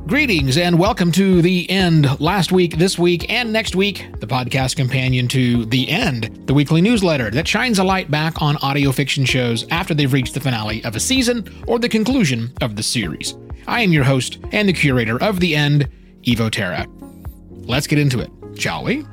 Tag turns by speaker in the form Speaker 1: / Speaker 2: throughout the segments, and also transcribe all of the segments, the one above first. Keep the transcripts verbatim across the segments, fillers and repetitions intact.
Speaker 1: Greetings and welcome to The End. Last week, this week, and next week, the podcast companion to The End, the weekly newsletter that shines a light back on audio fiction shows after they've reached the finale of a season or the conclusion of the series. I am your host and the curator of The End, Evo Terra. Let's get into it, shall we?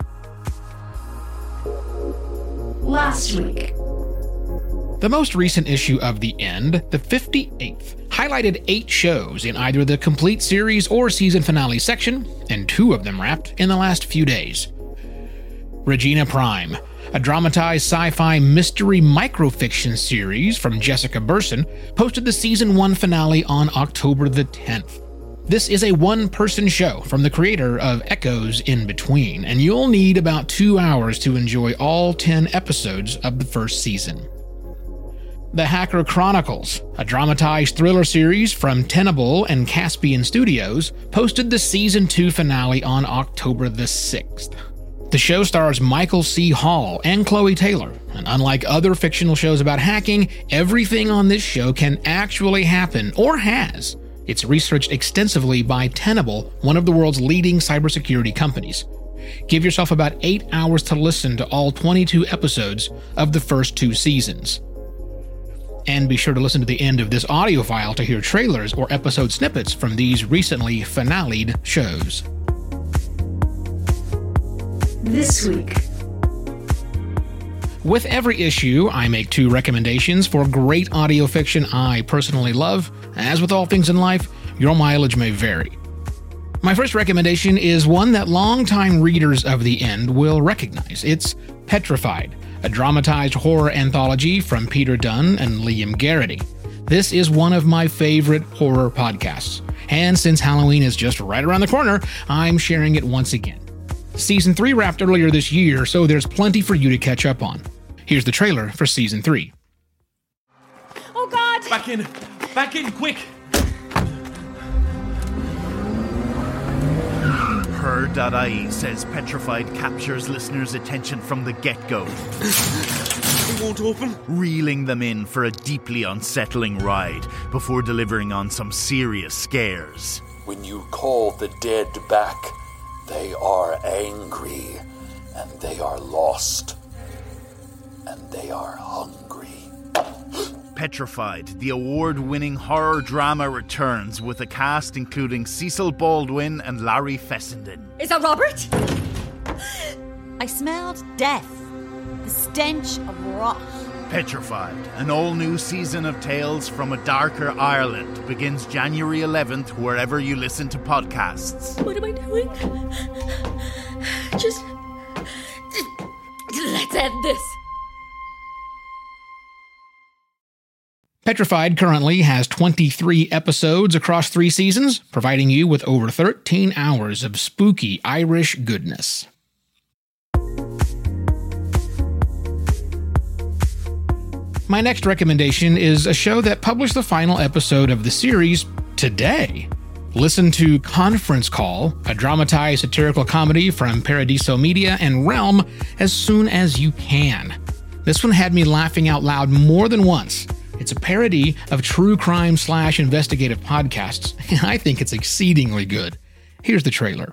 Speaker 2: Last week.
Speaker 1: The most recent issue of The End, the fifty-eighth, highlighted eight shows in either the complete series or season finale section, and two of them wrapped in the last few days. Regina Prime, a dramatized sci-fi mystery microfiction series from Jessica Burson, posted the season one finale on October the tenth. This is a one-person show from the creator of Echoes in Between, and you'll need about two hours to enjoy all ten episodes of the first season. The Hacker Chronicles, a dramatized thriller series from Tenable and Caspian Studios, posted the season two finale on October the sixth. The show stars Michael C. Hall and Chloe Taylor, and unlike other fictional shows about hacking, everything on this show can actually happen, or has. It's researched extensively by Tenable, one of the world's leading cybersecurity companies. Give yourself about eight hours to listen to all twenty-two episodes of the first two seasons. And be sure to listen to the end of this audio file to hear trailers or episode snippets from these recently finale'd shows.
Speaker 2: This week.
Speaker 1: With every issue, I make two recommendations for great audio fiction I personally love. As with all things in life, your mileage may vary. My first recommendation is one that longtime readers of The End will recognize. It's Petrified, a dramatized horror anthology from Peter Dunn and Liam Garrity. This is one of my favorite horror podcasts, and since Halloween is just right around the corner, I'm sharing it once again. Season three wrapped earlier this year, so there's plenty for you to catch up on. Here's the trailer for Season three.
Speaker 3: Oh God!
Speaker 4: Back in! Back in, quick!
Speaker 5: Her dot I E says Petrified captures listeners' attention from the get-go.
Speaker 4: It won't open.
Speaker 5: Reeling them in for a deeply unsettling ride before delivering on some serious scares.
Speaker 6: When you call the dead back, they are angry, and they are lost, and they are hungry.
Speaker 5: Petrified, the award-winning horror drama returns with a cast including Cecil Baldwin and Larry Fessenden.
Speaker 3: Is that Robert?
Speaker 7: I smelled death. The stench of rot.
Speaker 5: Petrified, an all-new season of tales from a darker Ireland, begins January eleventh wherever you listen to podcasts.
Speaker 3: What am I doing? Just... Let's end this.
Speaker 1: Petrified currently has twenty-three episodes across three seasons, providing you with over thirteen hours of spooky Irish goodness. My next recommendation is a show that published the final episode of the series today. Listen to Conference Call, a dramatized satirical comedy from Paradiso Media and Realm, as soon as you can. This one had me laughing out loud more than once. It's a parody of true crime slash investigative podcasts, and I think it's exceedingly good. Here's the trailer.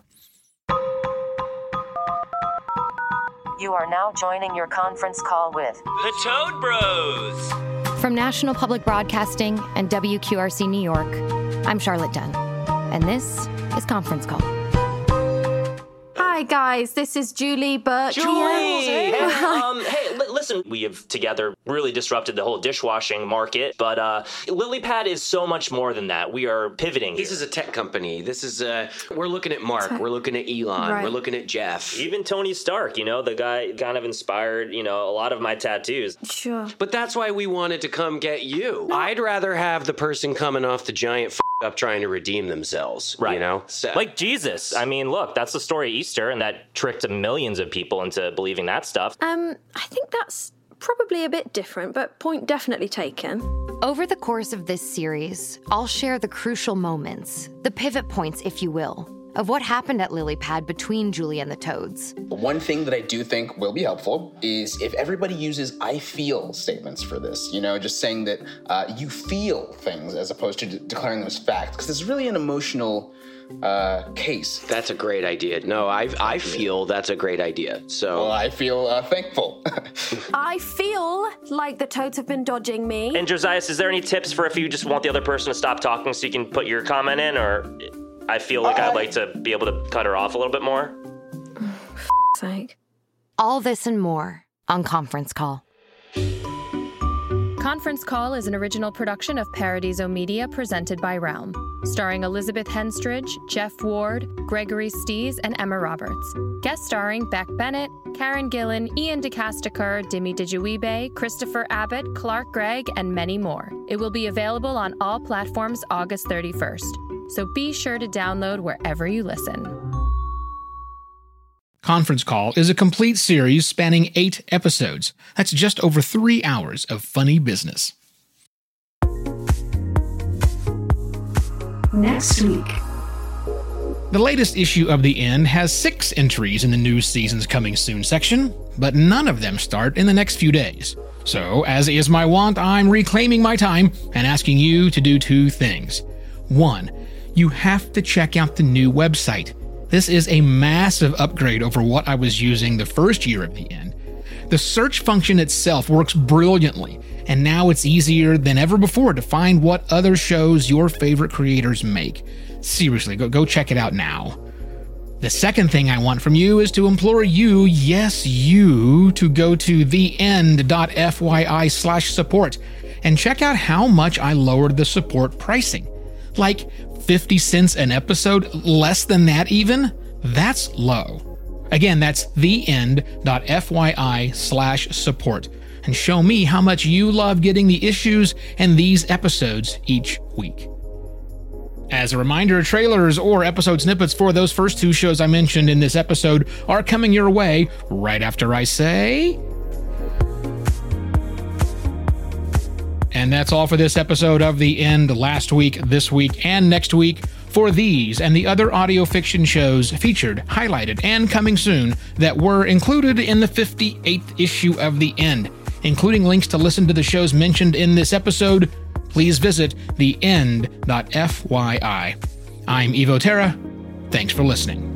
Speaker 8: You are now joining your conference call with
Speaker 9: the Toad Bros.
Speaker 10: From National Public Broadcasting and W Q R C New York, I'm Charlotte Dunn, and this is Conference Call.
Speaker 11: Hi guys, this is Julie Burke.
Speaker 9: Julie! Hey, um, hey, li- listen, we have together really disrupted the whole dishwashing market, but uh, LilyPad is so much more than that. We are pivoting.
Speaker 12: This
Speaker 9: here.
Speaker 12: is a tech company. This is, uh, we're looking at Mark, we're looking at Elon,
Speaker 11: Right.
Speaker 12: we're looking at Jeff.
Speaker 9: Even Tony Stark, you know, the guy kind of inspired, you know, a lot of my tattoos.
Speaker 11: Sure.
Speaker 12: But that's why we wanted to come get you. I'd rather have the person coming off the giant f- up trying to redeem themselves,
Speaker 9: Right.
Speaker 12: you know? So,
Speaker 9: Like Jesus. I mean, look, that's the story of Easter, and that tricked millions of people into believing that stuff.
Speaker 11: Um, I think that's probably a bit different, but point definitely taken.
Speaker 10: Over the course of this series, I'll share the crucial moments, the pivot points, if you will, of what happened at Lily Pad between Julie and the Toads.
Speaker 13: One thing that I do think will be helpful is if everybody uses I feel statements for this, you know, just saying that uh, you feel things as opposed to de- declaring them as fact, because it's really an emotional uh, case.
Speaker 12: That's a great idea. No, I I feel that's a great idea. So
Speaker 13: well, I feel uh, thankful.
Speaker 11: I feel like the Toads have been dodging me.
Speaker 9: And Josias, is there any tips for if you just want the other person to stop talking so you can put your comment in, or I feel like uh, I'd like to be able to cut her off a little bit more?
Speaker 11: For f***'s sake.
Speaker 10: All this and more on Conference Call.
Speaker 14: Conference Call is an original production of Paradiso Media presented by Realm, starring Elizabeth Henstridge, Jeff Ward, Gregory Stees, and Emma Roberts. Guest starring Beck Bennett, Karen Gillan, Ian DeCastacar, Dimi Dijuibe, Christopher Abbott, Clark Gregg, and many more. It will be available on all platforms August thirty-first, so be sure to download wherever you listen.
Speaker 1: Conference Call is a complete series spanning eight episodes. That's just over three hours of funny business.
Speaker 2: Next week.
Speaker 1: The latest issue of The End has six entries in the new season's coming soon section, but none of them start in the next few days. So, as is my wont, I'm reclaiming my time and asking you to do two things. One, you have to check out the new website. This is a massive upgrade over what I was using the first year of The End. The search function itself works brilliantly, and now it's easier than ever before to find what other shows your favorite creators make. Seriously, go, go check it out now. The second thing I want from you is to implore you, yes you, to go to theend.fyi slash support and check out how much I lowered the support pricing. Like fifty cents an episode, less than that even? That's low. Again, that's theend.fyi slash support, and show me how much you love getting the issues and these episodes each week. As a reminder, trailers or episode snippets for those first two shows I mentioned in this episode are coming your way right after I say... And that's all for this episode of The End last week, this week, and next week. For these and the other audio fiction shows featured, highlighted, and coming soon that were included in the fifty-eighth issue of The End, including links to listen to the shows mentioned in this episode, please visit theend.fyi. I'm Evo Terra. Thanks for listening.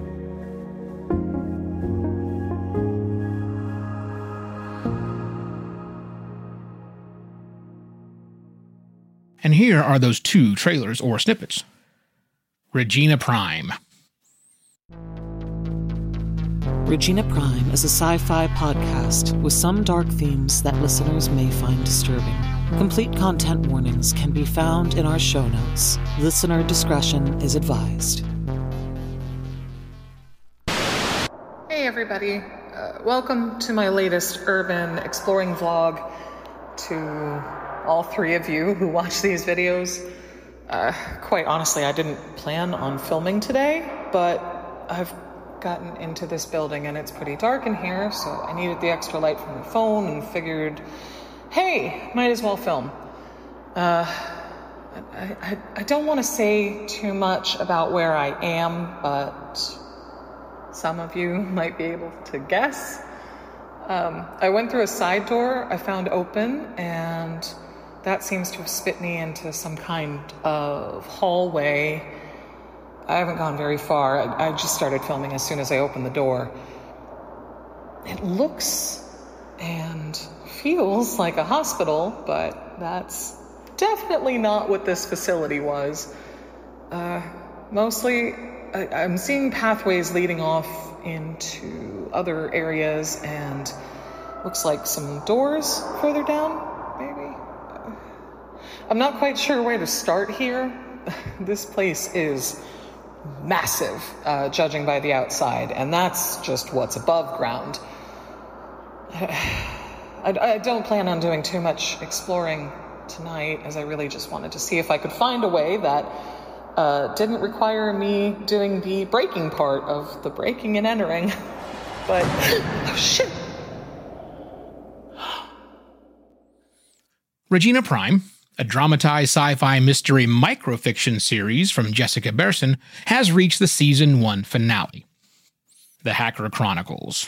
Speaker 1: And here are those two trailers or snippets. Regina Prime.
Speaker 15: Regina Prime is a sci-fi podcast with some dark themes that listeners may find disturbing. Complete content warnings can be found in our show notes. Listener discretion is advised.
Speaker 16: Hey everybody, uh, welcome to my latest urban exploring vlog. To all three of you who watch these videos. Uh, quite honestly, I didn't plan on filming today, but I've gotten into this building and it's pretty dark in here, so I needed the extra light from my phone and figured, hey, might as well film. Uh, I, I, I don't want to say too much about where I am, but some of you might be able to guess. Um, I went through a side door I found open, and that seems to have spit me into some kind of hallway. I haven't gone very far. I, I just started filming as soon as I opened the door. It looks and feels like a hospital, but that's definitely not what this facility was. Uh, mostly, I, I'm seeing pathways leading off into other areas, and looks like some doors further down, maybe? I'm not quite sure where to start here. This place is massive, uh, judging by the outside, and that's just what's above ground. I, I don't plan on doing too much exploring tonight, as I really just wanted to see if I could find a way that uh, didn't require me doing the breaking part of the breaking and entering. But, oh shit!
Speaker 1: Regina Prime a dramatized sci-fi mystery microfiction series from Jessica Berson, has reached the season one finale. The Hacker Chronicles.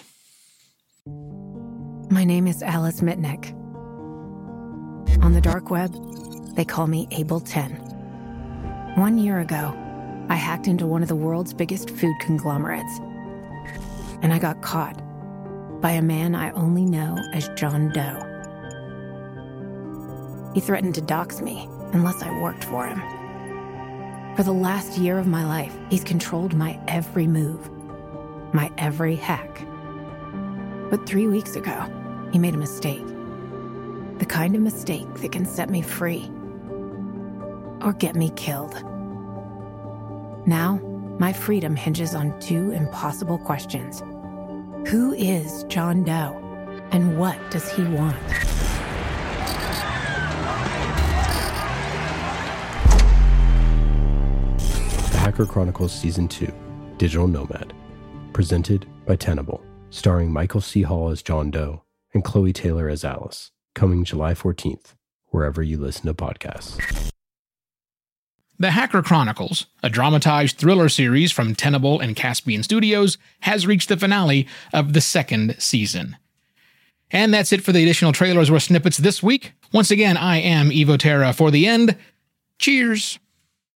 Speaker 17: My name is Alice Mitnick. On the dark web, they call me Able ten. One year ago, I hacked into one of the world's biggest food conglomerates. And I got caught by a man I only know as John Doe. He threatened to dox me unless I worked for him. For the last year of my life, he's controlled my every move, my every hack. But three weeks ago, he made a mistake. The kind of mistake that can set me free or get me killed. Now, my freedom hinges on two impossible questions. Who is John Doe, and what does he want?
Speaker 18: The Hacker Chronicles Season two, Digital Nomad. Presented by Tenable. Starring Michael C. Hall as John Doe and Chloe Taylor as Alice. Coming July fourteenth, wherever you listen to podcasts.
Speaker 1: The Hacker Chronicles, a dramatized thriller series from Tenable and Caspian Studios, has reached the finale of the second season. And that's it for the additional trailers or snippets this week. Once again, I am Evo Terra for the end. Cheers!